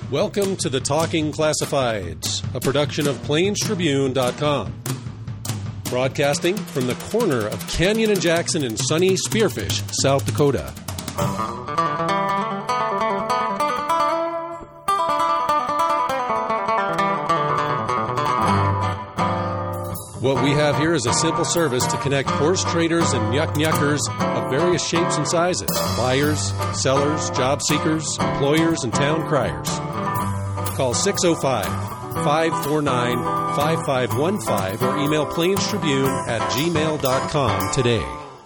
Welcome to the Talking Classifieds, a production of PlainsTribune.com. Broadcasting from the corner of Canyon and Jackson in sunny Spearfish, South Dakota. What we have here is a simple service to connect horse traders and yuck-yuckers of various shapes and sizes, buyers, sellers, job seekers, employers, and town criers. Call 605-549-5515 or email PlainsTribune@gmail.com today.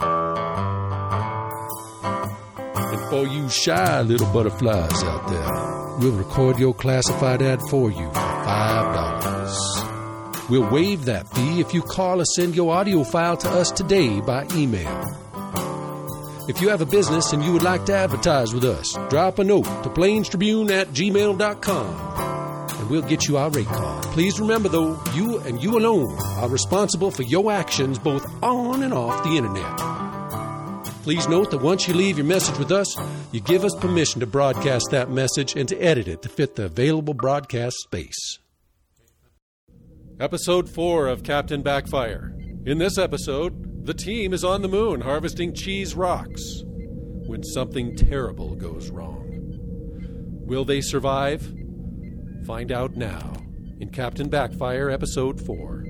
And for you shy little butterflies out there, we'll record your classified ad for you for $5. We'll waive that fee if you call or send your audio file to us today by email. If you have a business and you would like to advertise with us, drop a note to PlainsTribune@gmail.com and we'll get you our rate card. Please remember, though, you and you alone are responsible for your actions both on and off the internet. Please note that once you leave your message with us, you give us permission to broadcast that message and to edit it to fit the available broadcast space. Episode 4 of Captain Backfire. In this episode, the team is on the moon harvesting cheese rocks when something terrible goes wrong. Will they survive? Find out now in Captain Backfire Episode 4.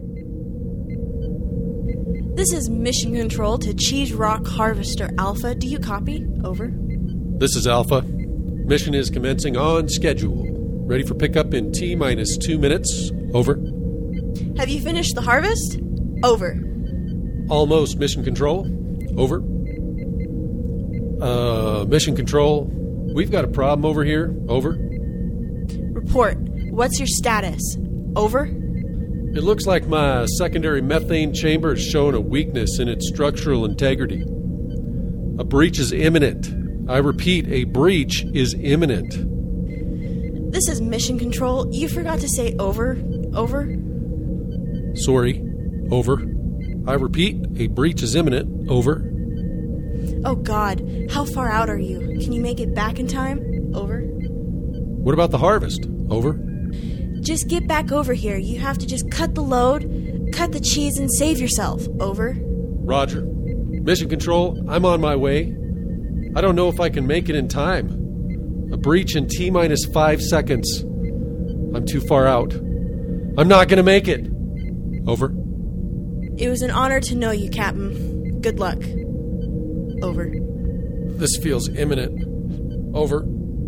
This is Mission Control to Cheese Rock Harvester Alpha. Do you copy? Over. This is Alpha. Mission is commencing on schedule. Ready for pickup in T-minus 2 minutes. Over. Have you finished the harvest? Over. Almost, Mission Control. Over. Mission Control, we've got a problem over here. Over. Report. What's your status? Over. It looks like my secondary methane chamber is showing a weakness in its structural integrity. A breach is imminent. I repeat, a breach is imminent. This is Mission Control. You forgot to say over. Over. Sorry. Over. I repeat, a breach is imminent. Over. Oh, God. How far out are you? Can you make it back in time? Over. What about the harvest? Over. Just get back over here. You have to just cut the load, cut the cheese, and save yourself. Over. Roger. Mission Control, I'm on my way. I don't know if I can make it in time. A breach in T-minus 5 seconds. I'm too far out. I'm not going to make it. Over. It was an honor to know you, Captain. Good luck. Over. This feels imminent. Over.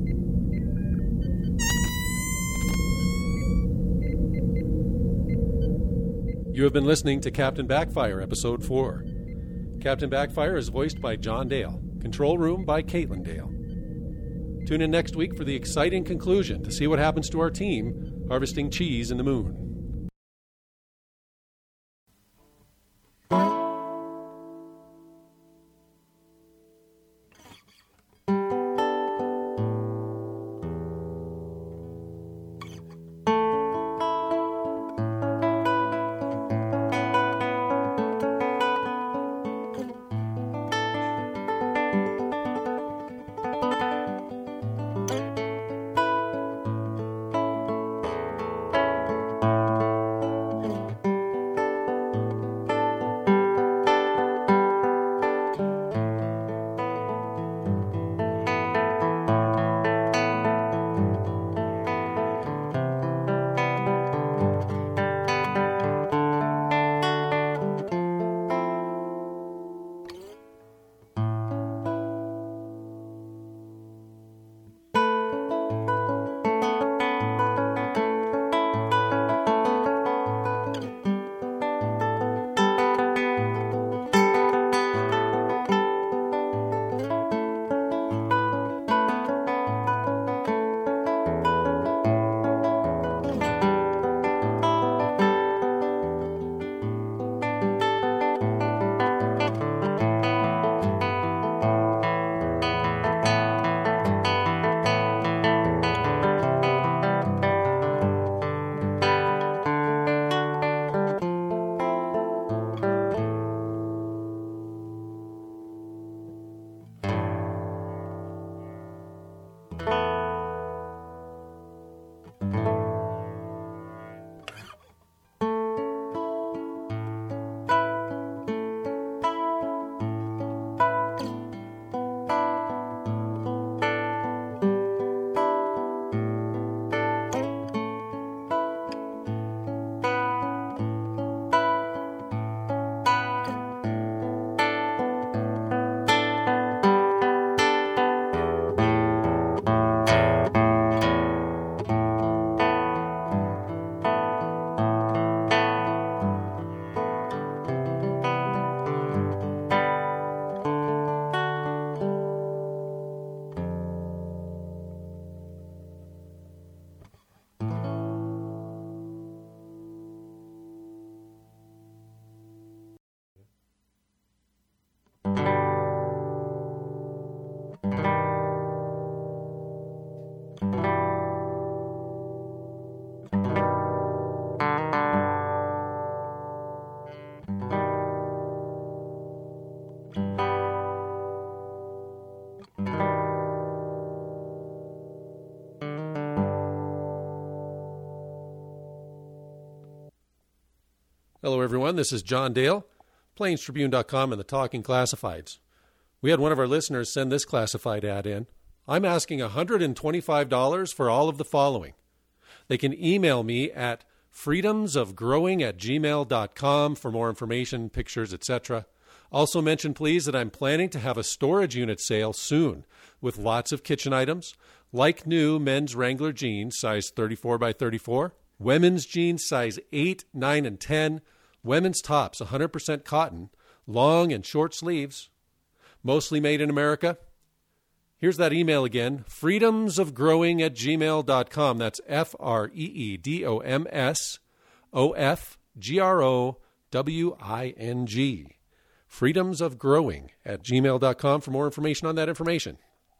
You have been listening to Captain Backfire, Episode 4. Captain Backfire is voiced by John Dale. Control Room by Caitlin Dale. Tune in next week for the exciting conclusion to see what happens to our team harvesting cheese in the moon. Hello, everyone. This is John Dale, PlainsTribune.com and the Talking Classifieds. We had one of our listeners send this classified ad in. I'm asking $125 for all of the following. They can email me at freedomsofgrowing@gmail.com for more information, pictures, etc. Also mention, please, that I'm planning to have a storage unit sale soon with lots of kitchen items, like new men's Wrangler jeans, size 34 by 34, women's jeans, size 8, 9, and 10, women's tops, 100% cotton, long and short sleeves, mostly made in America. Here's that email again, freedomsofgrowing@gmail.com. That's FREEDOMSOFGROWING. freedomsofgrowing@gmail.com for more information on that information.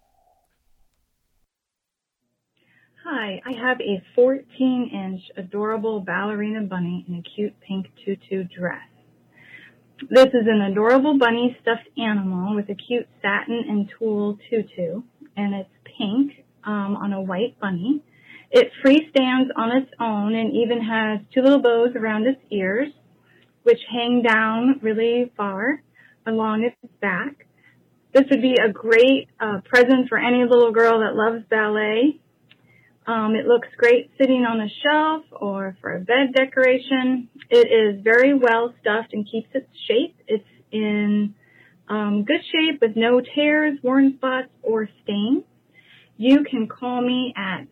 Hi, I have a 14-inch adorable ballerina bunny in a cute pink tutu dress. This is an adorable bunny stuffed animal with a cute satin and tulle tutu, and it's pink on a white bunny. It freestands on its own and even has two little bows around its ears, which hang down really far along its back. This would be a great present for any little girl that loves ballet. It looks great sitting on a shelf or for a bed decoration. It is very well stuffed and keeps its shape. It's in good shape with no tears, worn spots, or stains. You can call me at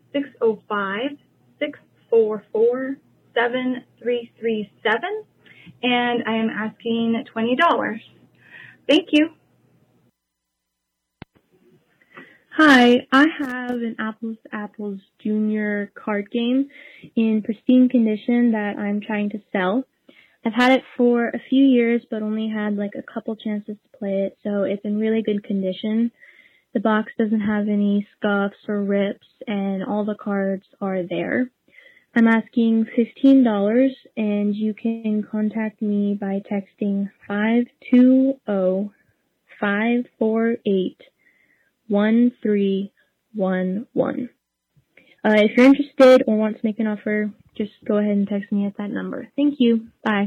605-644-7337, and I am asking $20. Thank you. Hi, I have an Apples to Apples Junior card game in pristine condition that I'm trying to sell. I've had it for a few years, but only had like a couple chances to play it, so it's in really good condition. The box doesn't have any scuffs or rips, and all the cards are there. I'm asking $15, and you can contact me by texting 520-548-1311. If you're interested or want to make an offer, just go ahead and text me at that number. Thank you. Bye.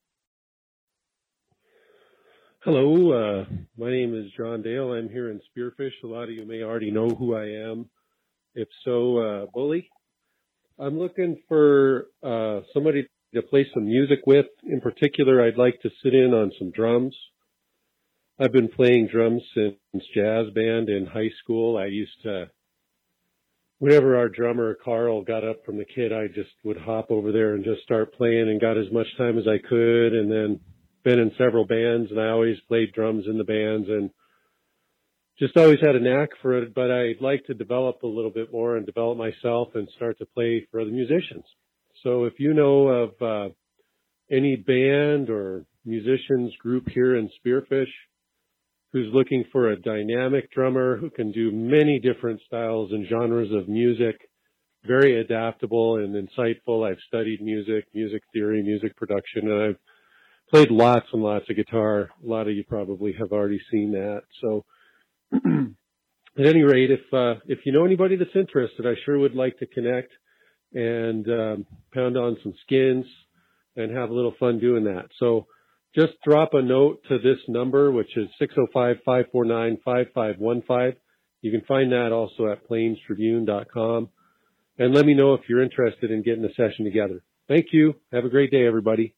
Hello, my name is John Dale. I'm here in Spearfish. A lot of you may already know who I am. If so, bully. I'm looking for somebody to play some music with. In particular, I'd like to sit in on some drums. I've been playing drums since jazz band in high school. I used to, whenever our drummer Carl got up from the kit, I just would hop over there and just start playing and got as much time as I could, and then been in several bands, and I always played drums in the bands and just always had a knack for it, but I'd like to develop a little bit more and develop myself and start to play for other musicians. So if you know of any band or musicians group here in Spearfish who's looking for a dynamic drummer who can do many different styles and genres of music, very adaptable and insightful. I've studied music theory, music production, and I've played lots and lots of guitar. A lot of you probably have already seen that. So at any rate, if you know anybody that's interested, I sure would like to connect and pound on some skins and have a little fun doing that. So just drop a note to this number, which is 605-549-5515. You can find that also at PlainsTribune.com. And let me know if you're interested in getting a session together. Thank you. Have a great day, everybody.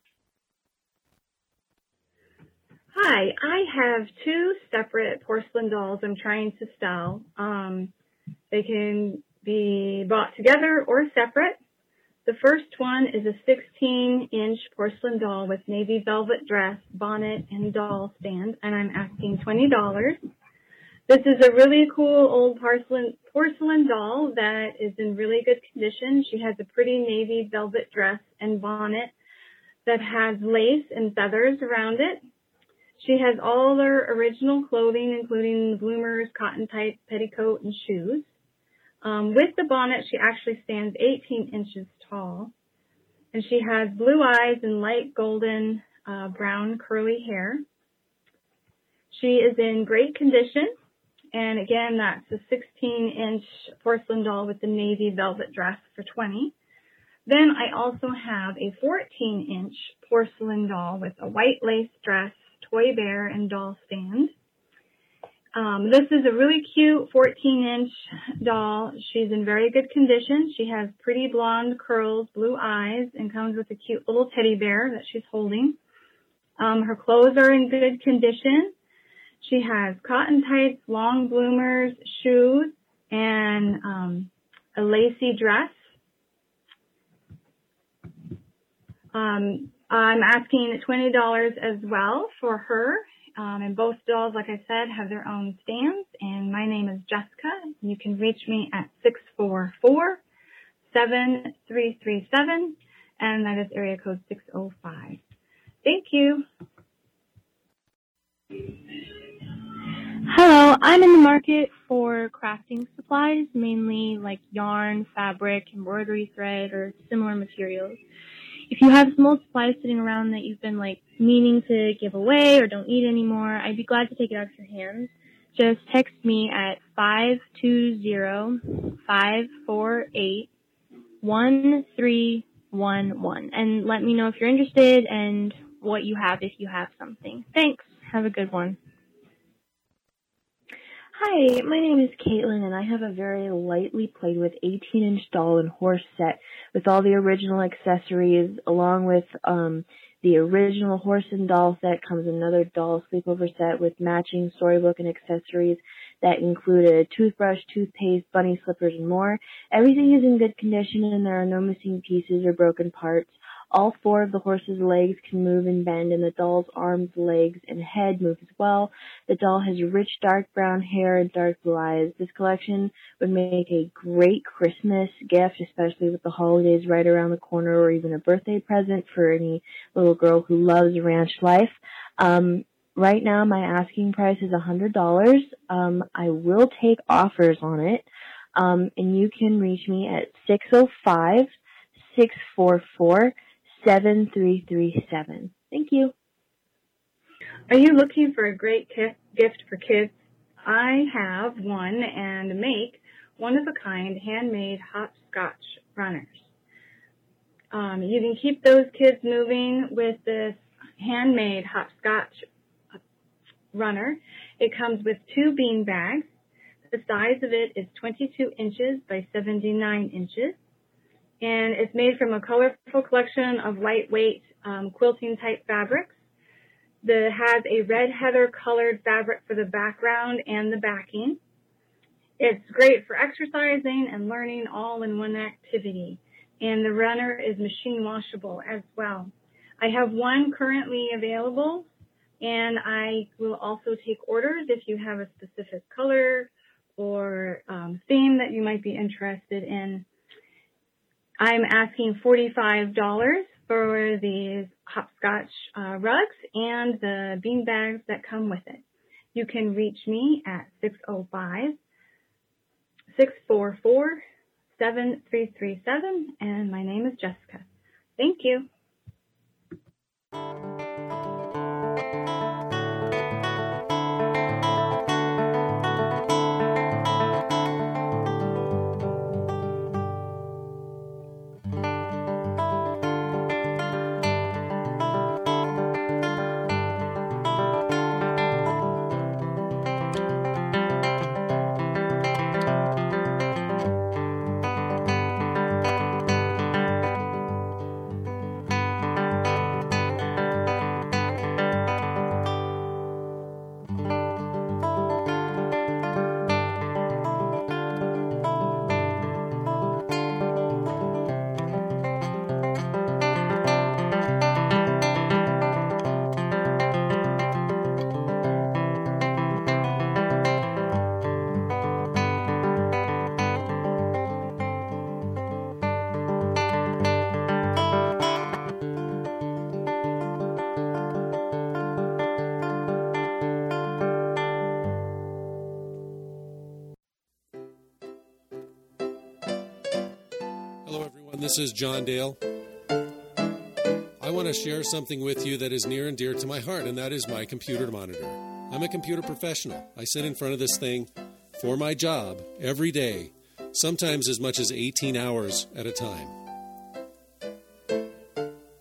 Hi, I have two separate porcelain dolls I'm trying to sell. They can be bought together or separate. The first one is a 16-inch porcelain doll with navy velvet dress, bonnet, and doll stand, and I'm asking $20. This is a really cool old porcelain doll that is in really good condition. She has a pretty navy velvet dress and bonnet that has lace and feathers around it. She has all their original clothing, including the bloomers, cotton tights, petticoat, and shoes. With the bonnet, she actually stands 18 inches tall. And she has blue eyes and light golden brown curly hair. She is in great condition. And again, that's a 16-inch porcelain doll with the navy velvet dress for $20. Then I also have a 14-inch porcelain doll with a white lace dress, toy bear, and doll stand. This is a really cute 14-inch doll. She's in very good condition. She has pretty blonde curls, blue eyes, and comes with a cute little teddy bear that she's holding. Her clothes are in good condition. She has cotton tights, long bloomers, shoes, and a lacy dress. I'm asking $20 as well for her. And both dolls, like I said, have their own stands. And my name is Jessica. You can reach me at 644-7337, and that is area code 605. Thank you. Hello, I'm in the market for crafting supplies, mainly like yarn, fabric, embroidery thread, or similar materials. If you have some old supplies sitting around that you've been meaning to give away or don't need anymore, I'd be glad to take it out of your hands. Just text me at 520-548-1311 and let me know if you're interested and what you have if you have something. Thanks. Have a good one. Hi, my name is Caitlin, and I have a very lightly played with 18-inch doll and horse set with all the original accessories, along with the original horse and doll set comes another doll sleepover set with matching storybook and accessories that include a toothbrush, toothpaste, bunny slippers, and more. Everything is in good condition, and there are no missing pieces or broken parts. All 4 of the horse's legs can move and bend, and the doll's arms, legs, and head move as well. The doll has rich dark brown hair and dark blue eyes. This collection would make a great Christmas gift, especially with the holidays right around the corner, or even a birthday present for any little girl who loves ranch life. Right now, my asking price is $100. I will take offers on it, and you can reach me at 605-644-7337. Thank you. Are you looking for a great gift for kids? I have one and make one-of-a-kind handmade hopscotch runners. You can keep those kids moving with this handmade hopscotch runner. It comes with 2 bean bags. The size of it is 22 inches by 79 inches. And it's made from a colorful collection of lightweight quilting type fabrics. That has a red heather colored fabric for the background and the backing. It's great for exercising and learning all in one activity. And the runner is machine washable as well. I have one currently available, and I will also take orders if you have a specific color or theme that you might be interested in. I'm asking $45 for these hopscotch rugs and the bean bags that come with it. You can reach me at 605-644-7337, and my name is Jessica. Thank you. This is John Dale. I want to share something with you that is near and dear to my heart, and that is my computer monitor. I'm a computer professional. I sit in front of this thing for my job every day, sometimes as much as 18 hours at a time.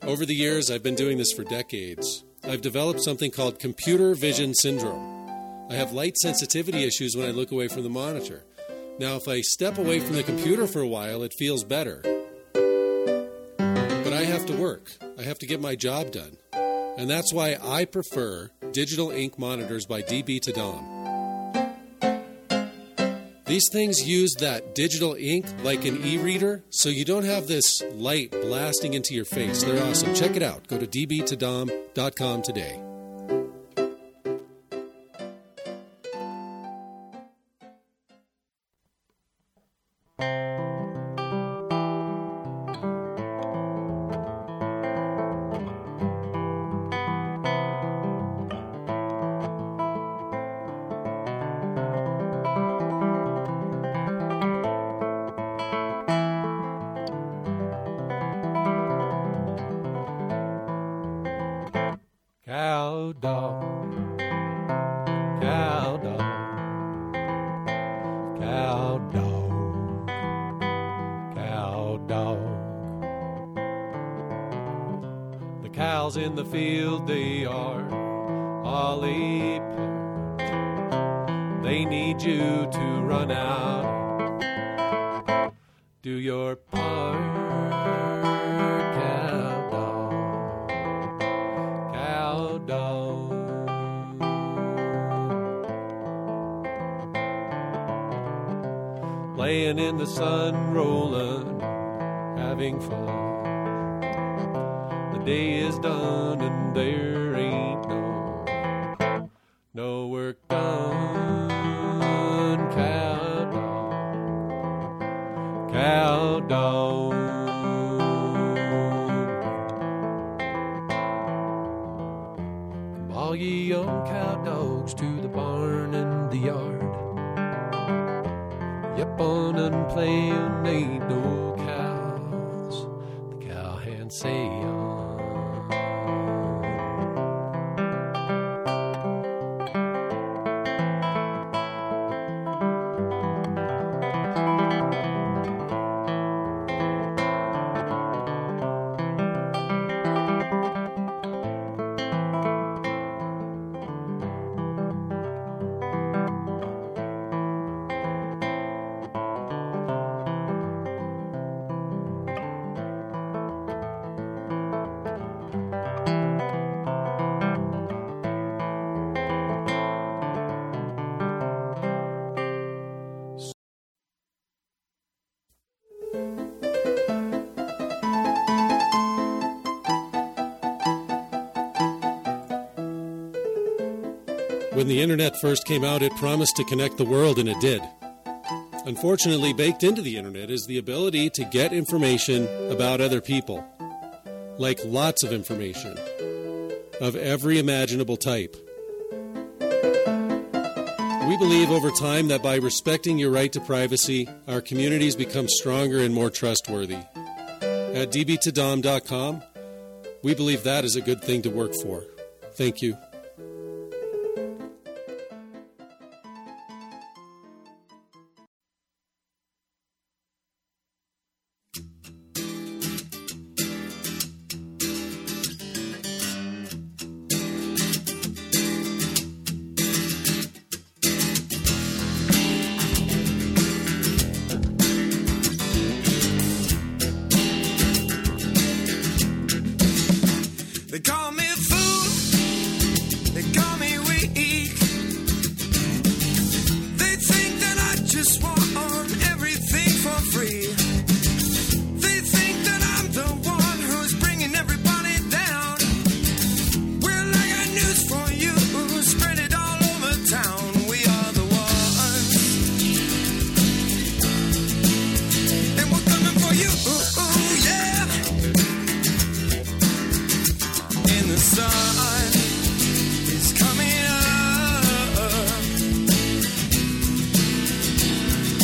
Over the years, I've been doing this for decades. I've developed something called computer vision syndrome. I have light sensitivity issues when I look away from the monitor. Now, if I step away from the computer for a while, it feels better. But I have to work. I have to get my job done. And that's why I prefer digital ink monitors by DB to Dom. These things use that digital ink like an e-reader, so you don't have this light blasting into your face. They're awesome. Check it out. Go to dbtodom.com today. Cow dog, cow dog, cow dog, cow dog. The cows in the field, they are all apart. They need you to run out, do your part. Laying in the sun, rolling, having fun. The day is done and there ain't no work done. Cow dog, cow dog. Come all ye young cow dogs to the barn and the yard. Yep, on and playing, ain't no cows. The cowhands say on. When the internet first came out, it promised to connect the world, and it did. Unfortunately, baked into the internet is the ability to get information about other people. Like lots of information, of every imaginable type. We believe over time that by respecting your right to privacy, our communities become stronger and more trustworthy. At dbtodom.com, we believe that is a good thing to work for. Thank you. They call me a fool, they call me weak. They think that I just want everything for free. They think that I'm the one who's bringing everybody down. Well, I got news for you, spread it all over town. We are the ones, and we're coming for you, yeah. The sun is coming up.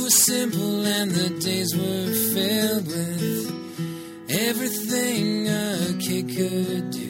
was simple and the days were filled with everything a kid could do.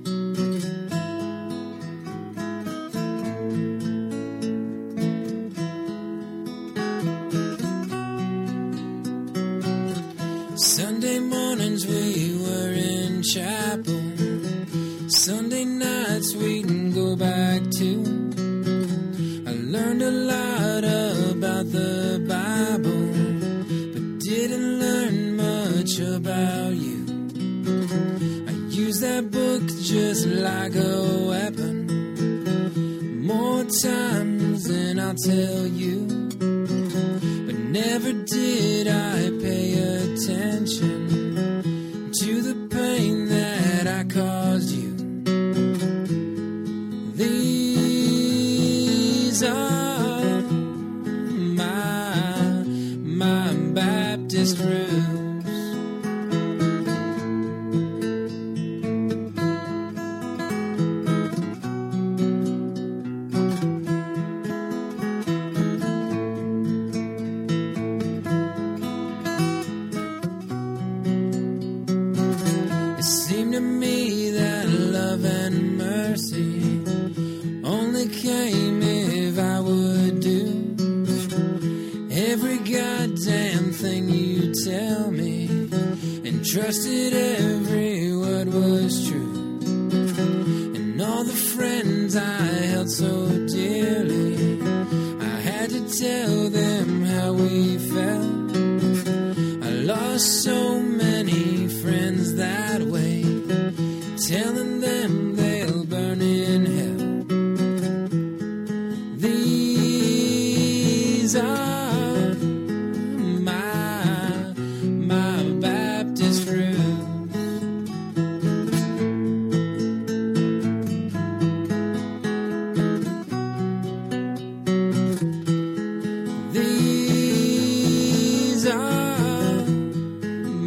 Sunday mornings we were in chapel. Sunday nights we'd go back to. I learned a lot about the Bible, but didn't learn much about you. I used that book just like a weapon, more times than I'll tell you. But never did I pay attention to the pain that I caused you. These are my Baptist roots. It seemed to me that love and mercy only came if I would do every goddamn thing you tell me, and trusted every word was true. And all the friends I held so dearly, I had to tell them how we felt. I lost so many friends that way, telling them they'll burn in hell. These are my Baptist roots. These are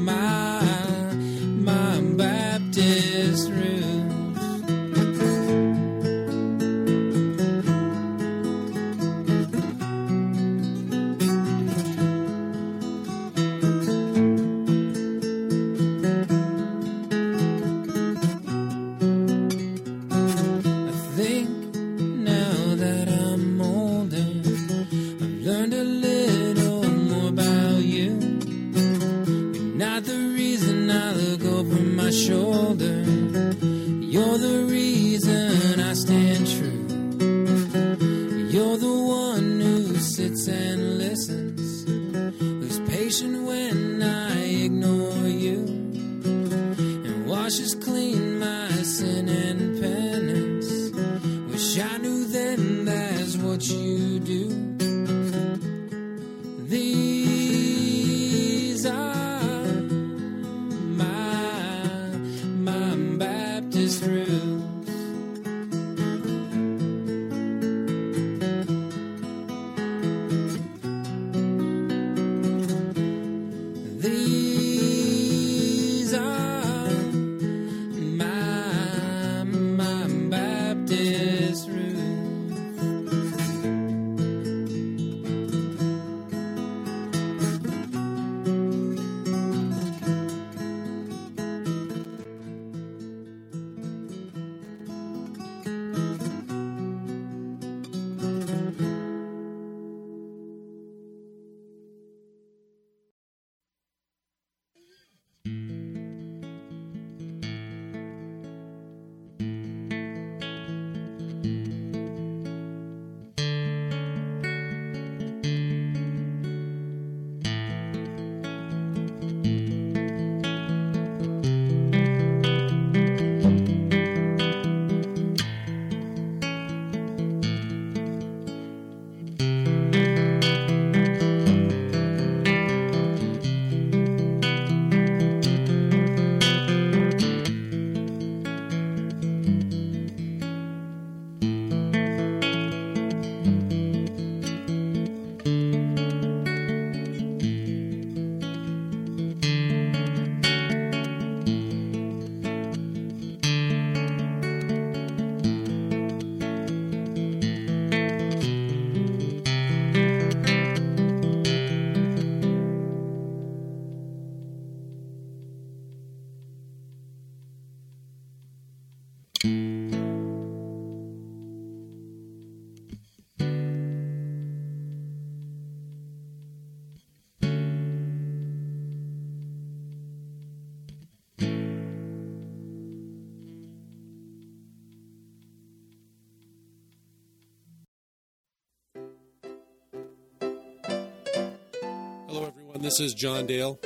This is John Dale.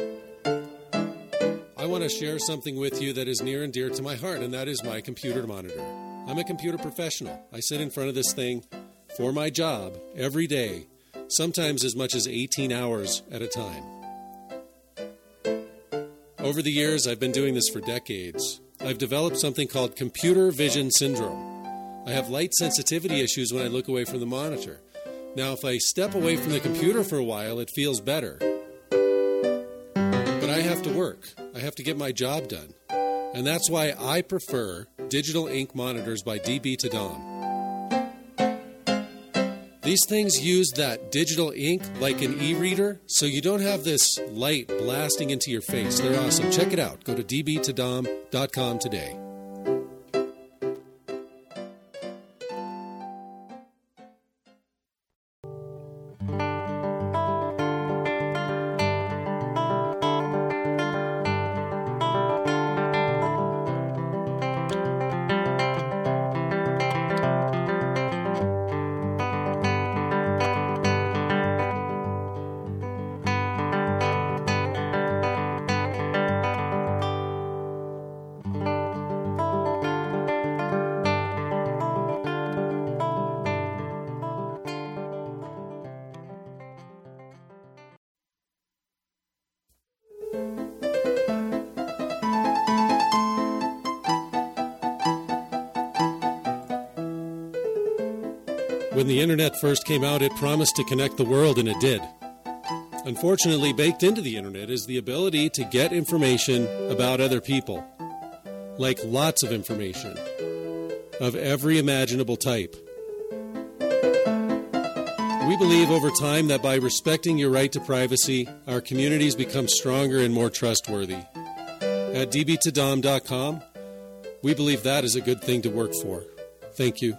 I want to share something with you that is near and dear to my heart, and that is my computer monitor. I'm a computer professional. I sit in front of this thing for my job every day, sometimes as much as 18 hours at a time. Over the years, I've been doing this for decades. I've developed something called computer vision syndrome. I have light sensitivity issues when I look away from the monitor. Now, if I step away from the computer for a while, it feels better. But I have to work. I have to get my job done. And that's why I prefer digital ink monitors by DB to Dom. These things use that digital ink like an e-reader, so you don't have this light blasting into your face. They're awesome. Check it out. Go to dbtodom.com today. When the internet first came out, it promised to connect the world, and it did. Unfortunately, baked into the internet is the ability to get information about other people. Like lots of information, of every imaginable type. We believe over time that by respecting your right to privacy, our communities become stronger and more trustworthy. At dbtodom.com, we believe that is a good thing to work for. Thank you.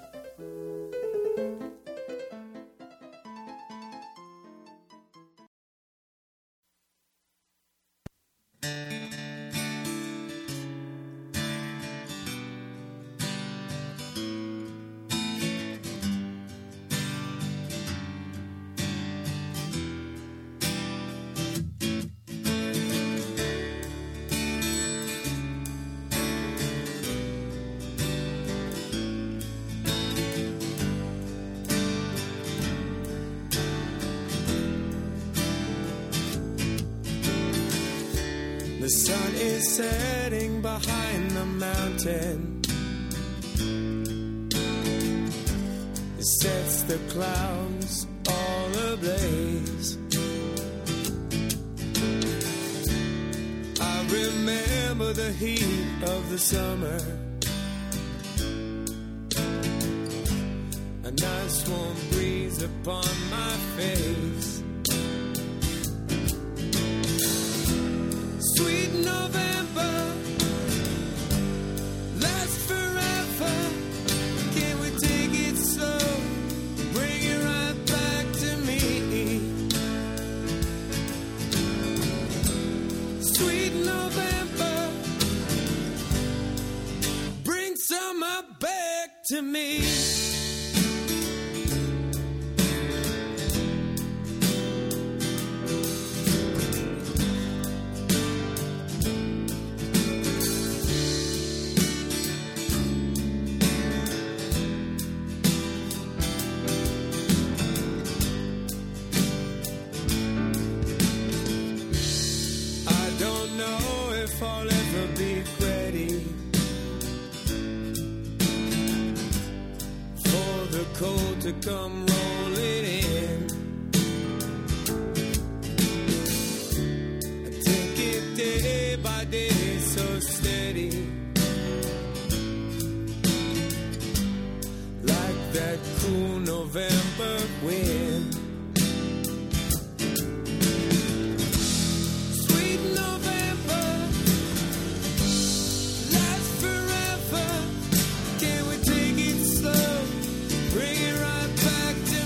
The sun is setting behind the mountain. It sets the clouds all ablaze. I remember the heat of the summer. A nice warm breeze upon my face. Sweet November, last forever. Can we take it slow? Bring it right back to me. Sweet November, bring summer back to me. I'll ever be ready for the cold to come rolling in. I take it day by day so steady, like that cool November wind. Back to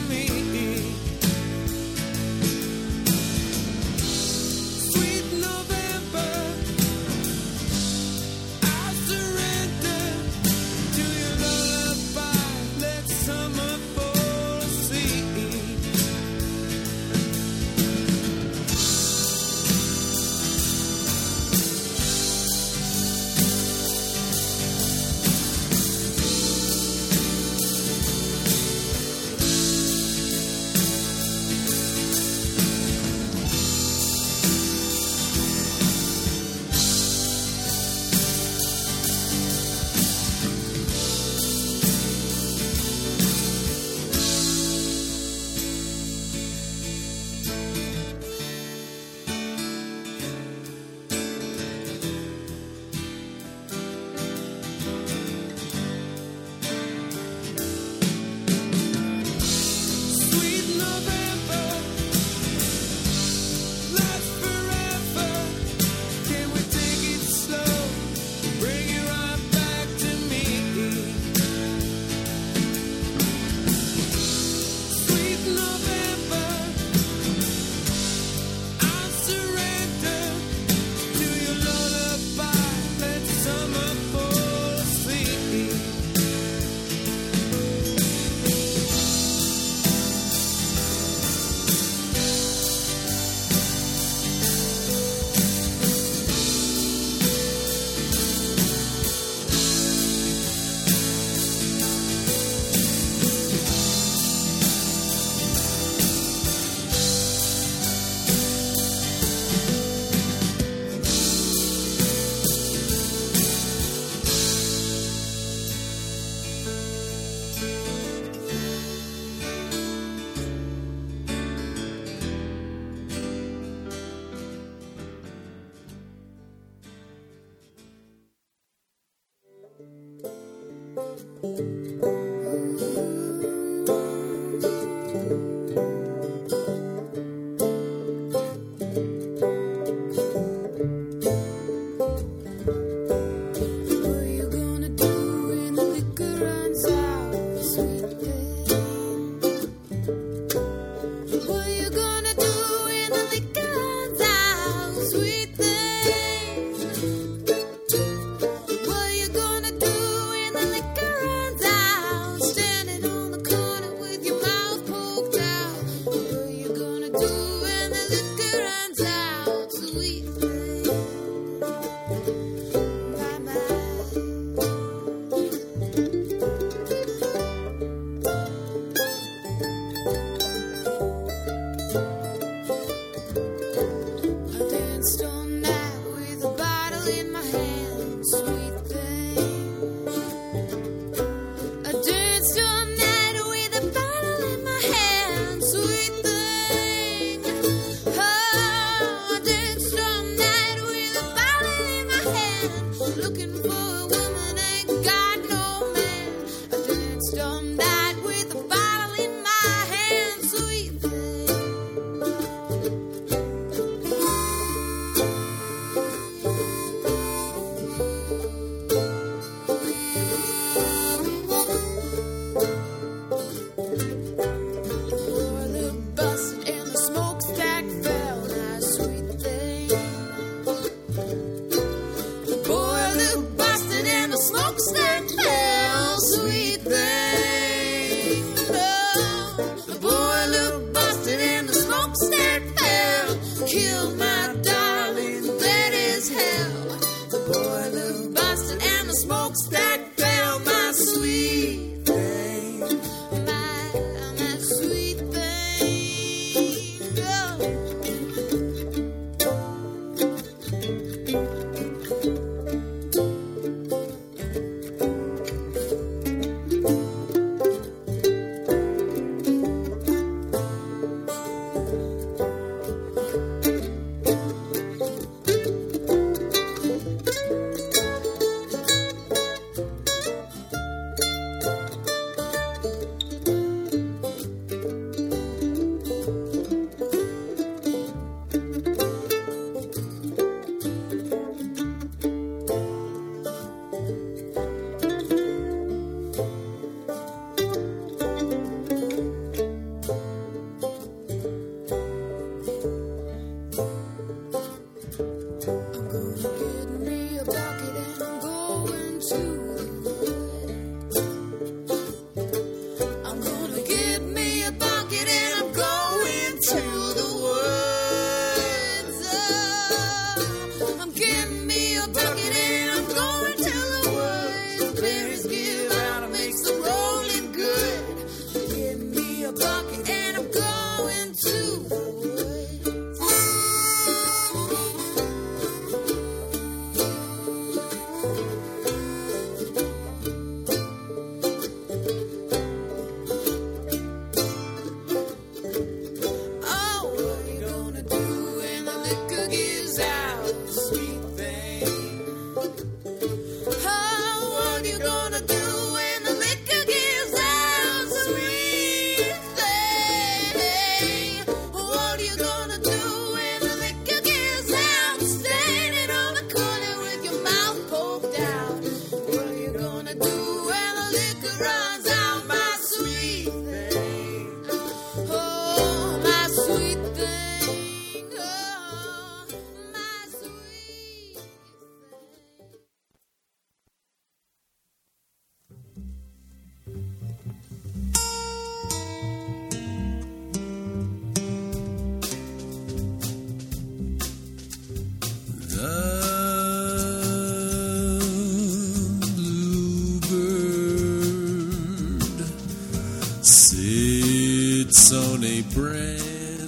sits on a branch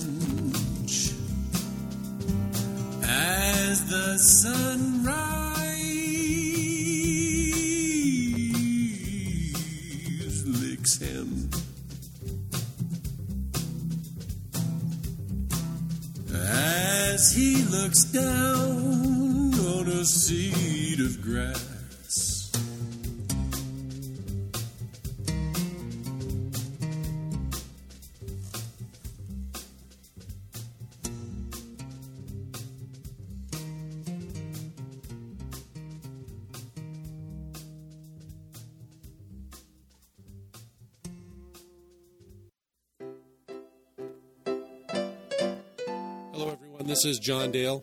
as the sunrise licks him. As he looks down on a seed of grass, This is John Dale.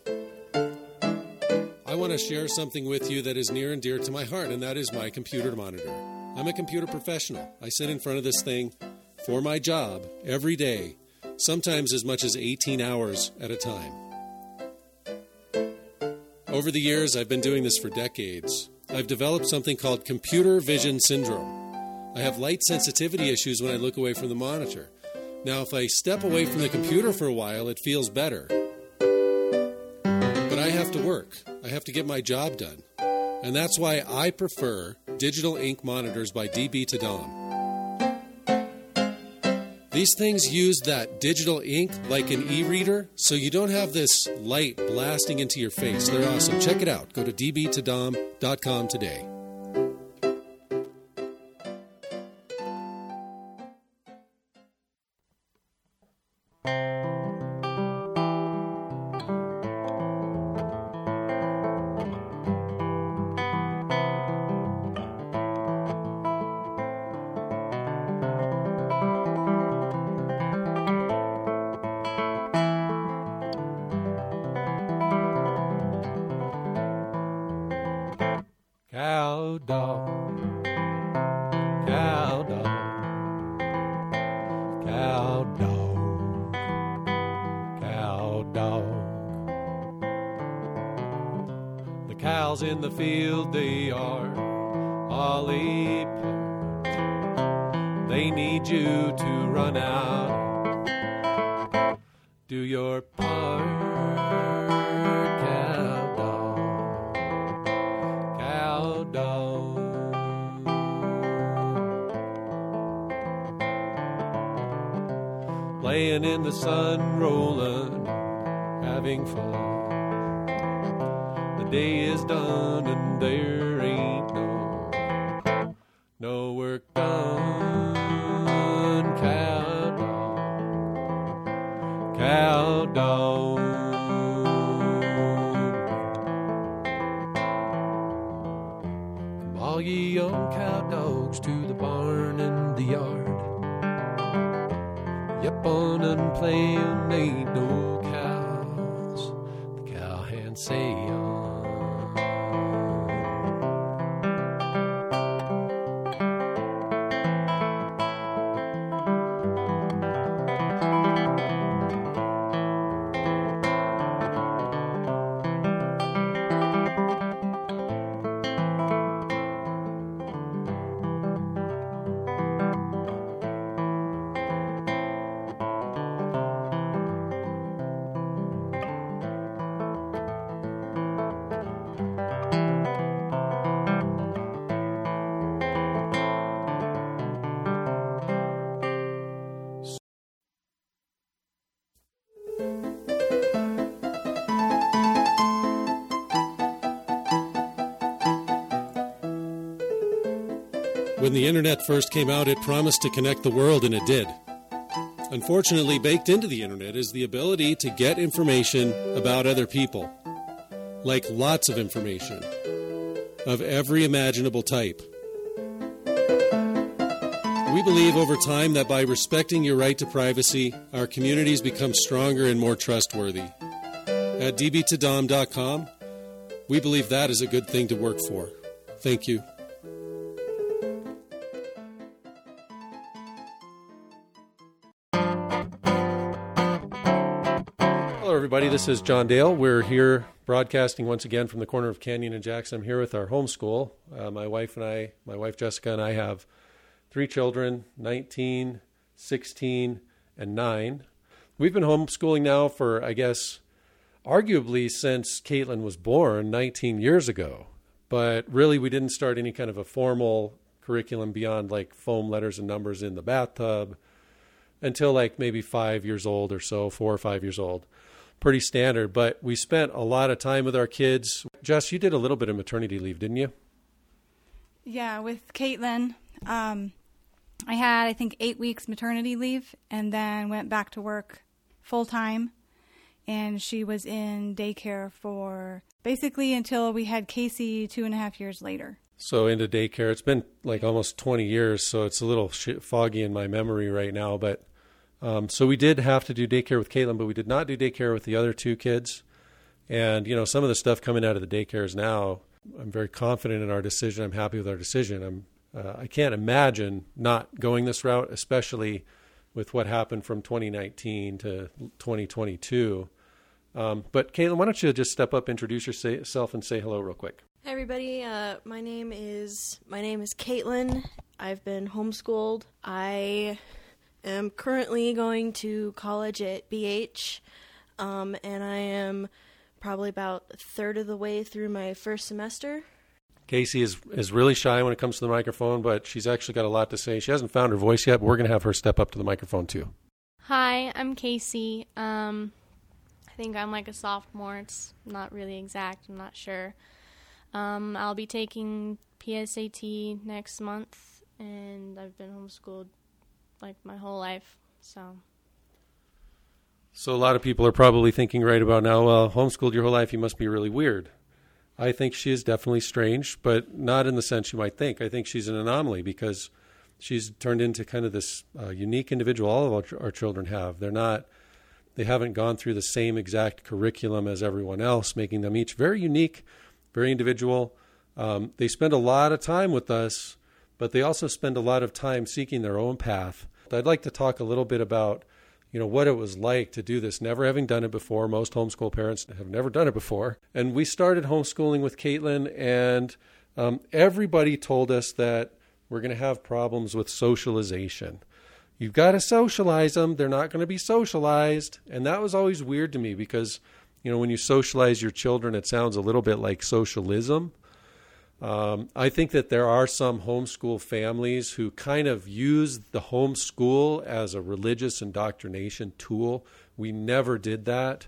I want to share something with you that is near and dear to my heart, and that is my computer monitor. I'm a computer professional. I sit in front of this thing for my job every day, sometimes as much as 18 hours at a time. Over the years, I've been doing this for decades. I've developed something called computer vision syndrome. I have light sensitivity issues when I look away from the monitor. Now, if I step away from the computer for a while, it feels better. But I have to work. I have to get my job done. And that's why I prefer digital ink monitors by DB to Dom. These things use that digital ink like an e-reader, so you don't have this light blasting into your face. They're awesome. Check it out. Go to dbtodom.com today. Cow dog, cow dog, cow dog, cow dog. The cows in the field, they are all apart. They need you to run out, do your part. Playing in the sun, rolling, having fun. The day is done and there ain't no work done. Cow dog, cow dog. Come all ye young cow dogs to the barn and the yard. Yep, on and playing, ain't no cows. The cowhands say When the internet first came out, it promised to connect the world, and it did. Unfortunately, baked into the internet is the ability to get information about other people. Like lots of information, of every imaginable type. We believe over time that by respecting your right to privacy, our communities become stronger and more trustworthy. At dbtodom.com, we believe that is a good thing to work for. Thank you. Hello, everybody. This is John Dale. We're here broadcasting once again from the corner of Canyon and Jackson. I'm here with our homeschool. My wife Jessica and I have 3 children, 19, 16, and 9. We've been homeschooling now for, I guess, arguably since Caitlin was born 19 years ago. But really, we didn't start any kind of a formal curriculum beyond like foam letters and numbers in the bathtub until like maybe 5 years old or so, 4 or 5 years old. Pretty standard, but we spent a lot of time with our kids. Jess, you did a little bit of maternity leave, didn't you? Yeah, with Caitlin. I had, I think, 8 weeks maternity leave and then went back to work full time. And she was in daycare for basically until we had Casey 2.5 years later. So into daycare. It's been like almost 20 years, so it's a little foggy in my memory right now. But So we did have to do daycare with Caitlin, but we did not do daycare with the other two kids. And, some of the stuff coming out of the daycares now, I'm very confident in our decision. I'm happy with our decision. I can't imagine not going this route, especially with what happened from 2019 to 2022. But Caitlin, why don't you just step up, introduce yourself, and say hello real quick. Hi everybody. My name is Caitlin. I've been homeschooled. I am currently going to college at BH, and I am probably about a third of the way through my first semester. Casey is really shy when it comes to the microphone, but she's actually got a lot to say. She hasn't found her voice yet, but we're going to have her step up to the microphone too. Hi, I'm Casey. I think I'm like a sophomore. It's not really exact. I'm not sure. I'll be taking PSAT next month, and I've been homeschooled like my whole life, so a lot of people are probably thinking right about now, well, homeschooled your whole life, you must be really weird. I think she is definitely strange, but not in the sense you might think. I think she's an anomaly because she's turned into kind of this unique individual all of our children have. They haven't gone through the same exact curriculum as everyone else, making them each very unique, very individual. They spend a lot of time with us, but they also spend a lot of time seeking their own path. I'd like to talk a little bit about, what it was like to do this, never having done it before. Most homeschool parents have never done it before. And we started homeschooling with Caitlin, and everybody told us that we're going to have problems with socialization. You've got to socialize them. They're not going to be socialized. And that was always weird to me because, when you socialize your children, it sounds a little bit like socialism. I think that there are some homeschool families who kind of use the homeschool as a religious indoctrination tool. We never did that.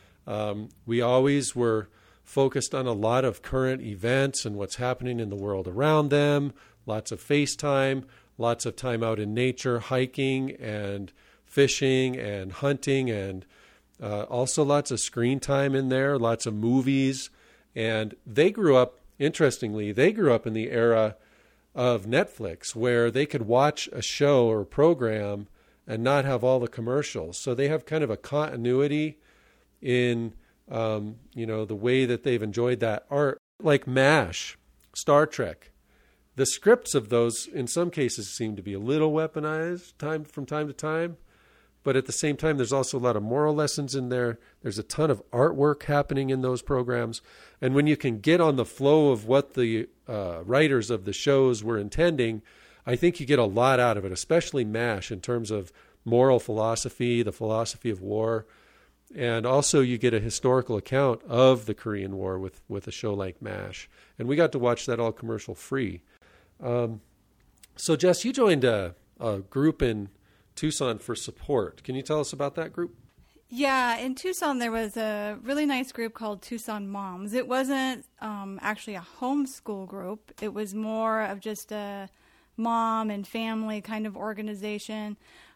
We always were focused on a lot of current events and what's happening in the world around them, lots of FaceTime, lots of time out in nature, hiking and fishing and hunting, and also lots of screen time in there, lots of movies. And interestingly, they grew up in the era of Netflix where they could watch a show or program and not have all the commercials. So they have kind of a continuity in, the way that they've enjoyed that art. Like MASH, Star Trek. The scripts of those, in some cases, seem to be a little weaponized from time to time. But at the same time, there's also a lot of moral lessons in there. There's a ton of artwork happening in those programs. And when you can get on the flow of what the writers of the shows were intending, I think you get a lot out of it, especially MASH in terms of moral philosophy, the philosophy of war. And also you get a historical account of the Korean War with a show like MASH. And we got to watch that all commercial free. So Jess, you joined a group in Tucson for support. Can you tell us about that group? Yeah, in Tucson there was a really nice group called Tucson Moms. It wasn't actually a homeschool group. It was more of just a mom and family kind of organization.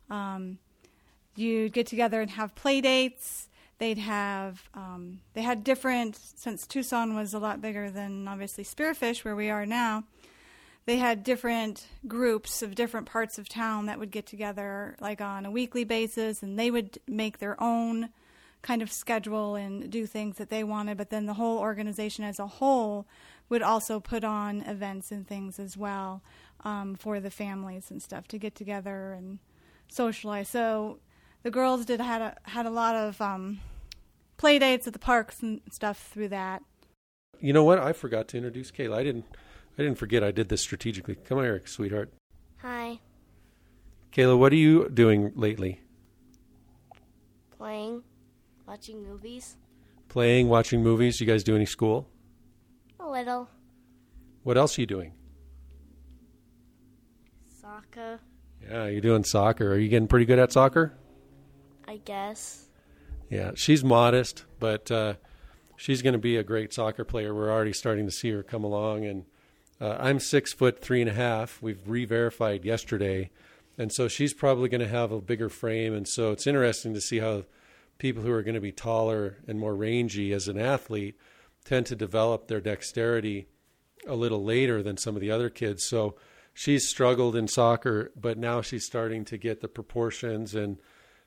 You'd get together and have play dates. They had different, since Tucson was a lot bigger than obviously Spearfish where we are now, they had different groups of different parts of town that would get together like on a weekly basis, and they would make their own kind of schedule and do things that they wanted, but then the whole organization as a whole would also put on events and things as well for the families and stuff to get together and socialize. So the girls had a lot of play dates at the parks and stuff through that. You know what? I forgot to introduce Kayla. I didn't forget. I did this strategically. Come here, sweetheart. Hi. Kayla, what are you doing lately? Playing, watching movies. Playing, watching movies. You guys do any school? A little. What else are you doing? Soccer. Yeah, you're doing soccer. Are you getting pretty good at soccer? I guess. Yeah, she's modest, but she's going to be a great soccer player. We're already starting to see her come along, and I'm 6'3.5". We've re-verified yesterday, and so she's probably going to have a bigger frame. And so it's interesting to see how people who are going to be taller and more rangy as an athlete tend to develop their dexterity a little later than some of the other kids. So she's struggled in soccer, but now she's starting to get the proportions and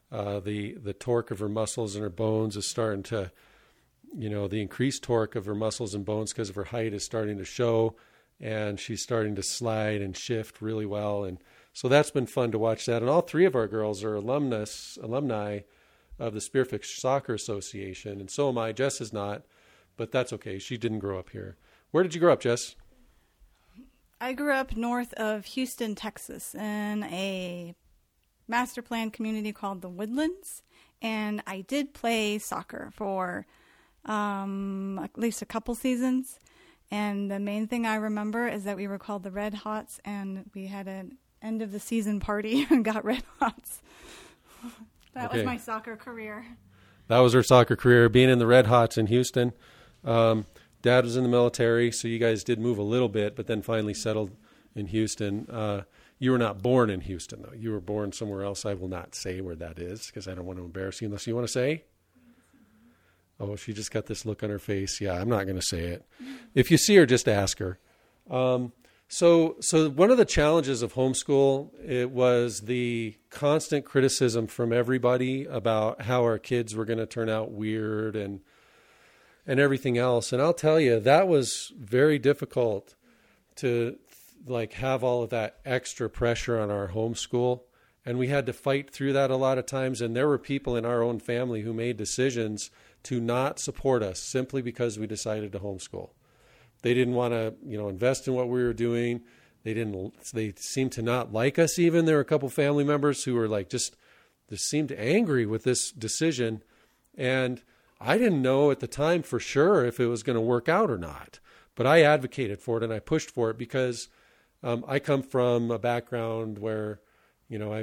The torque of her muscles and her bones is starting to, the increased torque of her muscles and bones because of her height is starting to show, and she's starting to slide and shift really well. And so that's been fun to watch that. And all three of our girls are alumni of the Spearfish Soccer Association, and so am I. Jess is not, but that's okay. She didn't grow up here. Where did you grow up, Jess? I grew up north of Houston, Texas, in a master plan community called the Woodlands, and I did play soccer for at least a couple seasons. And the main thing I remember is that we were called the Red Hots, and we had an end of the season party and got Red Hots. That was my soccer career. That was her soccer career, being in the Red Hots in Houston. Dad was in the military, so you guys did move a little bit, but then finally settled in Houston. You were not born in Houston, though. You were born somewhere else. I will not say where that is because I don't want to embarrass you unless you want to say. Oh, she just got this look on her face. Yeah, I'm not going to say it. If you see her, just ask her. So one of the challenges of homeschool, it was the constant criticism from everybody about how our kids were going to turn out weird and everything else. And I'll tell you, that was very difficult to have all of that extra pressure on our homeschool. And we had to fight through that a lot of times. And there were people in our own family who made decisions to not support us simply because we decided to homeschool. They didn't want to, invest in what we were doing. They seemed to not like us even. There were a couple family members who were just seemed angry with this decision. And I didn't know at the time for sure if it was going to work out or not. But I advocated for it and I pushed for it because I come from a background where, I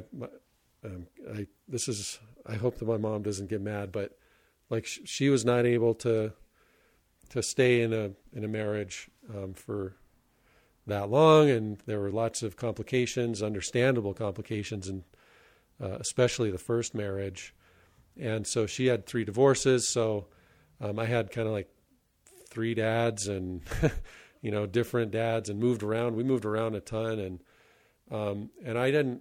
hope that my mom doesn't get mad, but she was not able to stay in a marriage for that long, and there were lots of complications, understandable complications, and especially the first marriage. And so she had 3 divorces. So I had kind of 3 dads and different dads, and moved around. We moved around a ton, and I didn't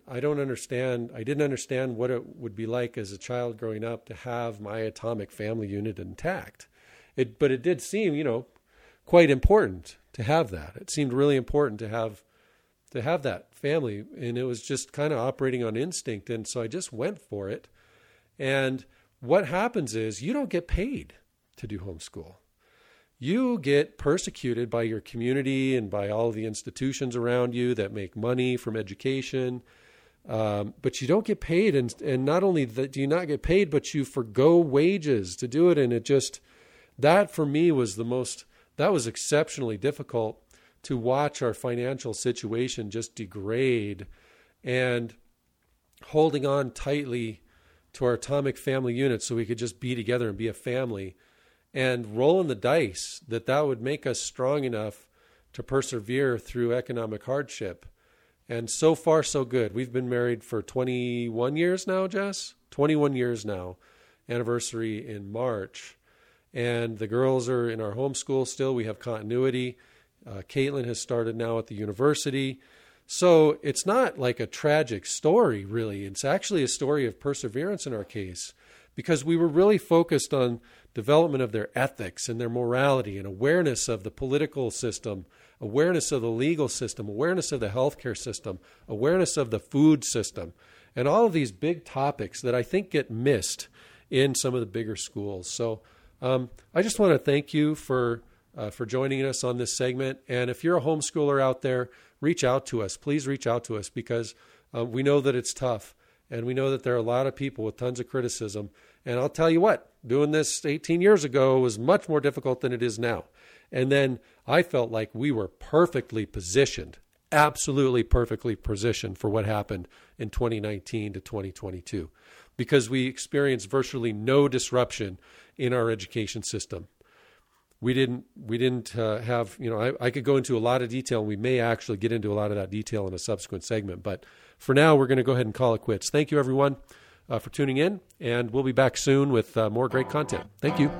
understand what it would be like as a child growing up to have my atomic family unit intact. But it did seem, quite important to have that. It seemed really important to have that family, and it was just kind of operating on instinct. And so I just went for it. And what happens is you don't get paid to do homeschool. You get persecuted by your community and by all the institutions around you that make money from education. But you don't get paid. And not only that do you not get paid, but you forgo wages to do it. And that for me was that was exceptionally difficult to watch our financial situation just degrade, and holding on tightly to our atomic family unit so we could just be together and be a family, and rolling the dice that would make us strong enough to persevere through economic hardship. And so far, so good. We've been married for 21 years now, Jess? 21 years now. Anniversary in March. And the girls are in our homeschool still. We have continuity. Caitlin has started now at the university. So it's not like a tragic story, really. It's actually a story of perseverance in our case, because we were really focused on development of their ethics and their morality and awareness of the political system, awareness of the legal system, awareness of the healthcare system, awareness of the food system, and all of these big topics that I think get missed in some of the bigger schools. So I just want to thank you for joining us on this segment. And if you're a homeschooler out there, reach out to us. Please reach out to us, because we know that it's tough. And we know that there are a lot of people with tons of criticism. And I'll tell you what, doing this 18 years ago was much more difficult than it is now. And then I felt like we were perfectly positioned, absolutely perfectly positioned for what happened in 2019 to 2022, because we experienced virtually no disruption in our education system. We didn't have, I could go into a lot of detail, and we may actually get into a lot of that detail in a subsequent segment. But for now, we're going to go ahead and call it quits. Thank you, everyone, for tuning in, and we'll be back soon with more great content. Thank you.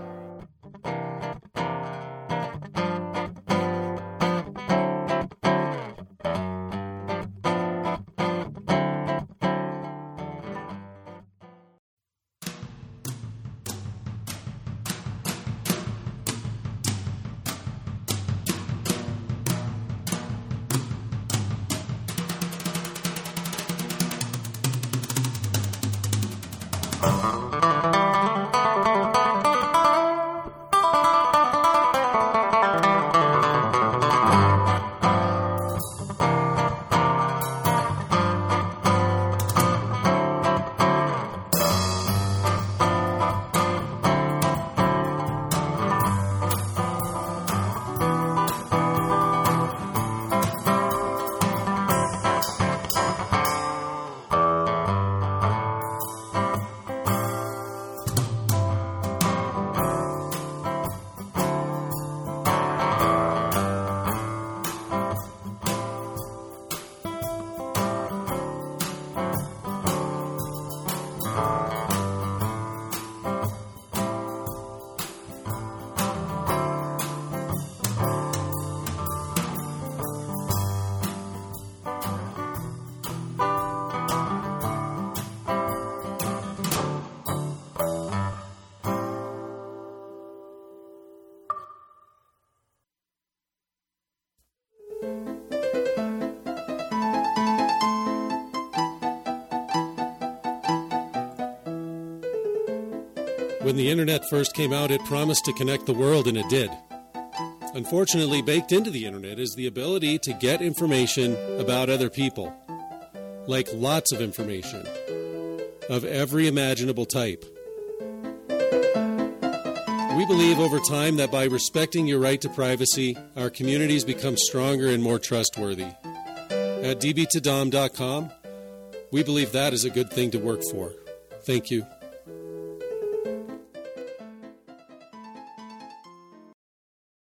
When the internet first came out, it promised to connect the world, and it did. Unfortunately, baked into the internet is the ability to get information about other people. Like lots of information, of every imaginable type. We believe over time that by respecting your right to privacy, our communities become stronger and more trustworthy. At db2dom.com, we believe that is a good thing to work for. Thank you.